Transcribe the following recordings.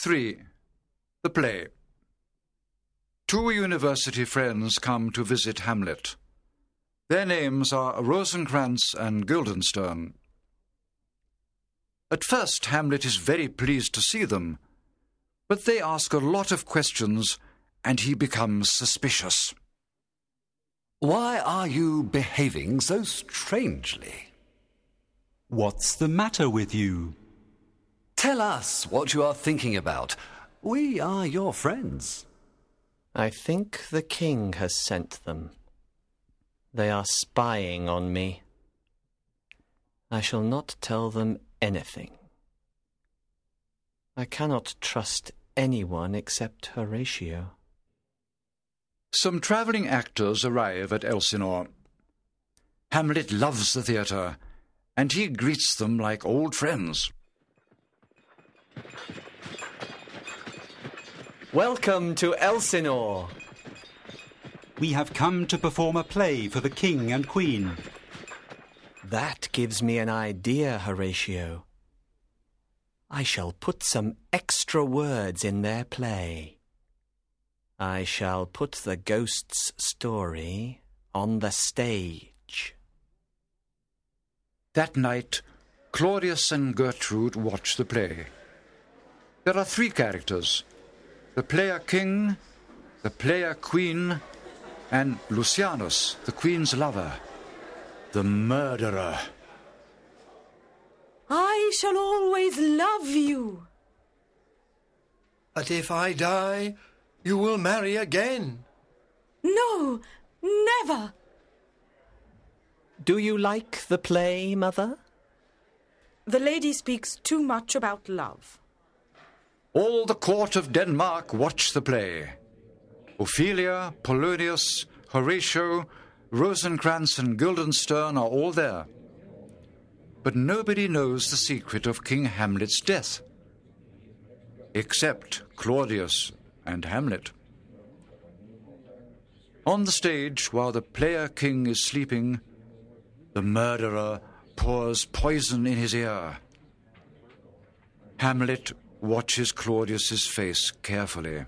3. The play. Two university friends come to visit Hamlet. Their names are Rosencrantz and Guildenstern. At first, Hamlet is very pleased to see them, but they ask a lot of questions and he becomes suspicious. Why are you behaving so strangely? What's the matter with you? Tell us what you are thinking about. We are your friends. I think the king has sent them. They are spying on me. I shall not tell them anything. I cannot trust anyone except Horatio. Some travelling actors arrive at Elsinore. Hamlet loves the theatre, and he greets them like old friends. Welcome to Elsinore. We have come to perform a play for the king and queen. That gives me an idea, Horatio. I shall put some extra words in their play. I shall put the ghost's story on the stage. That night, Claudius and Gertrude watch the play. There are 3 characters: the player king, the player queen, and Lucianus, the queen's lover, the murderer. I shall always love you. But if I die, you will marry again. No, never. Do you like the play, Mother? The lady speaks too much about love. All the court of Denmark watch the play. Ophelia, Polonius, Horatio, Rosencrantz and Guildenstern are all there. But nobody knows the secret of King Hamlet's death, except Claudius and Hamlet. On the stage, while the player king is sleeping, the murderer pours poison in his ear. Hamlet watches Claudius's face carefully.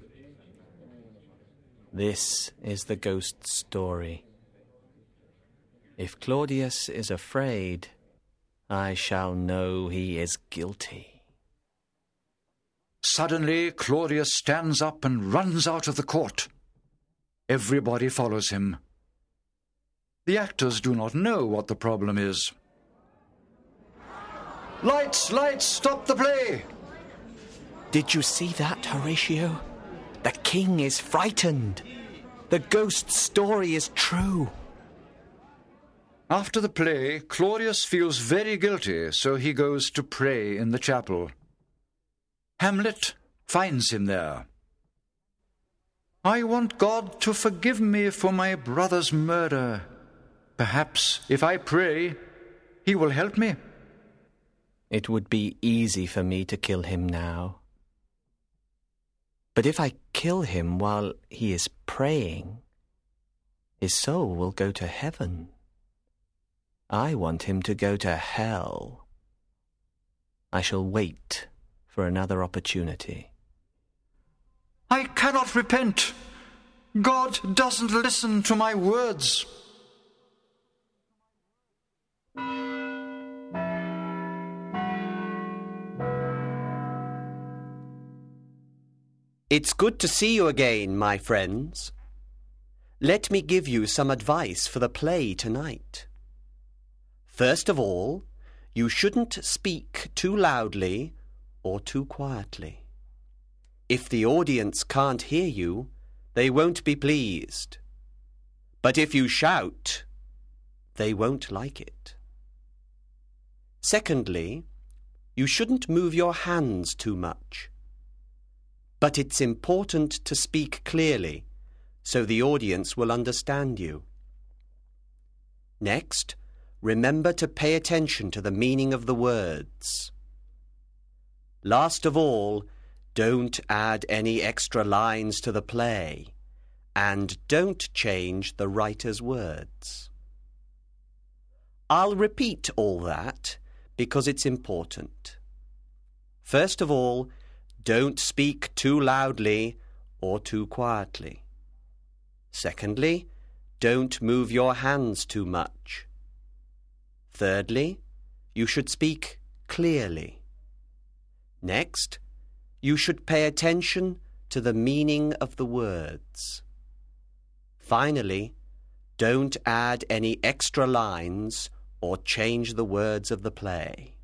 This is the ghost's story. If Claudius is afraid, I shall know he is guilty. Suddenly, Claudius stands up and runs out of the court. Everybody follows him. The actors do not know what the problem is. Lights, lights, stop the play! Did you see that, Horatio? The king is frightened. The ghost's story is true. After the play, Claudius feels very guilty, so he goes to pray in the chapel. Hamlet finds him there. I want God to forgive me for my brother's murder. Perhaps, if I pray, he will help me. It would be easy for me to kill him now. But if I kill him while he is praying, his soul will go to heaven. I want him to go to hell. I shall wait for another opportunity. I cannot repent. God doesn't listen to my words. It's good to see you again, my friends. Let me give you some advice for the play tonight. First of all, you shouldn't speak too loudly or too quietly. If the audience can't hear you, they won't be pleased. But if you shout, they won't like it. Secondly, you shouldn't move your hands too much. But it's important to speak clearly, so the audience will understand you. Next, remember to pay attention to the meaning of the words. Last of all, don't add any extra lines to the play, and don't change the writer's words. I'll repeat all that because it's important. First of all, don't speak too loudly or too quietly. Secondly, don't move your hands too much. Thirdly, you should speak clearly. Next, you should pay attention to the meaning of the words. Finally, don't add any extra lines or change the words of the play.